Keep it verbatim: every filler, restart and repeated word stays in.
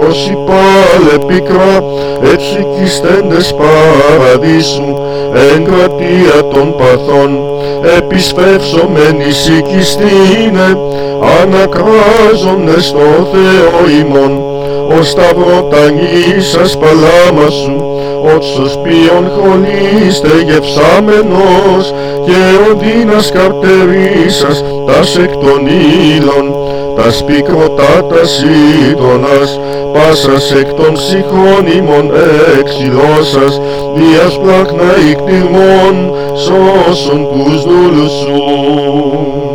όσοι πάλε πικρά, εψυχιστέντες παραδείσου, εγκρατεία των παθών, επισφεύσομεν εις οικιστήνε, ανακράζονται στο Θεό ημών, ο σταυροταγήσας παλάμα σου, όψος ποιον χολίστε γευσάμενος, και ο δίνας καρτερίσας τας εκ των ύλων, τας πικροτάτας ήτονας, πάσας εκ των ψυχών ημών εξηλώσας, διας πλάκνα ικτυρμών, σώσον τους δούλους σου.